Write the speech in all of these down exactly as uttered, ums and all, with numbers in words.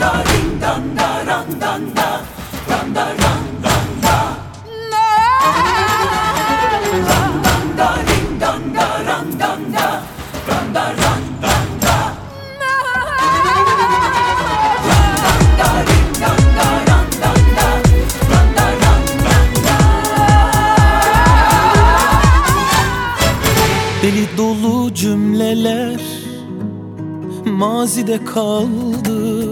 Deli dolu cümleler mazide kaldı.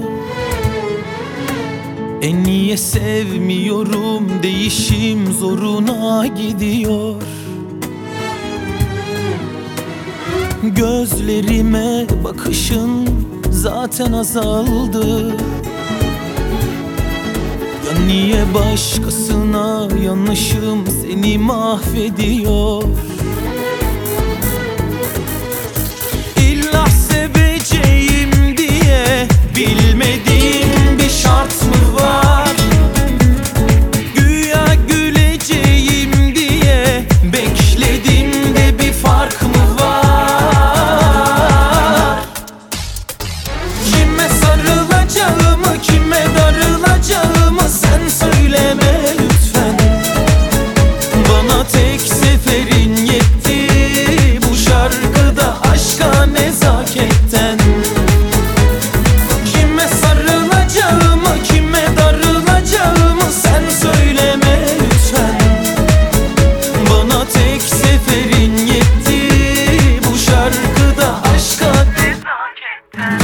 En niye sevmiyorum, değişim zoruna gidiyor. Gözlerime bakışın zaten azaldı. Ya niye başkasına yanlışım seni mahvediyor? Seveceğim diye bilmediğim bir şart mı var? Güya güleceğim diye beklediğimde bir fark mı var? Kime sarılacağımı, kime darılacağımı sen söyleme lütfen. Bana tek seferin yetti bu şarkıda aşka nezaketten. Kime sarılacağımı, kime darılacağımı sen söyleme lütfen. Bana tek seferin yetti bu şarkıda aşka nezaketten.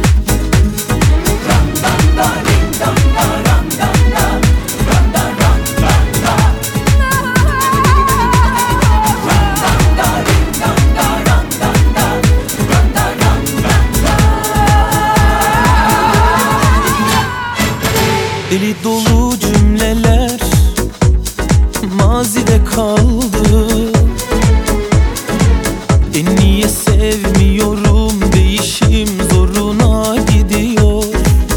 Deli dolu cümleler mazide kaldı. En niye sevmiyorum, değişim zoruna gidiyor.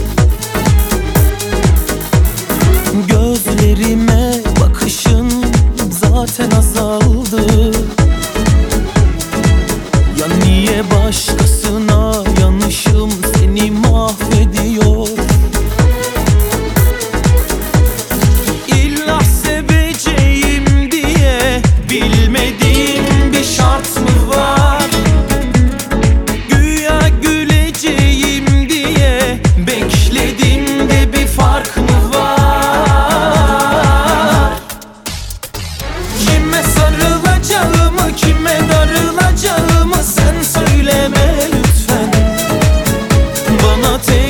Gözlerime bakışın zaten azaldı. Ya niye başkasına yanlışım seni mahvediyor? Bilmediğim bir şart mı var? Güya güleceğim diye beklediğimde bir fark mı var? Kime sarılacağımı, kime darılacağımı sen söyleme lütfen. Bana tek